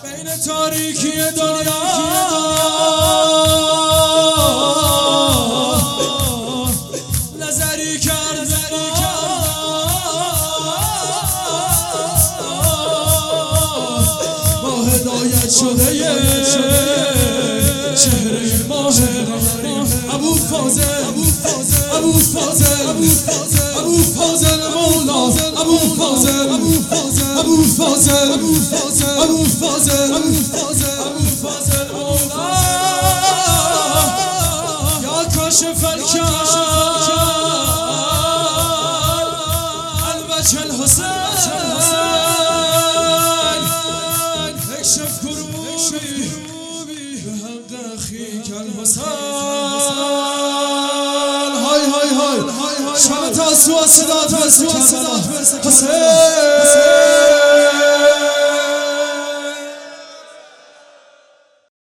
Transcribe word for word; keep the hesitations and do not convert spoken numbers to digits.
بین تاریکی دنیا نظری کرد ما هدایت شده چهره ماه ابو فاضل ابو فاضل ابو فاضل مولا ابو فاضل ابو فاضل ابو فاضل ابو فاضل مولا یا کاشف الکرب الوجه الحسین اکشف کروبی به حق اخیک الحسین های های های شب تاسوعا صدات برسه کربلا حسین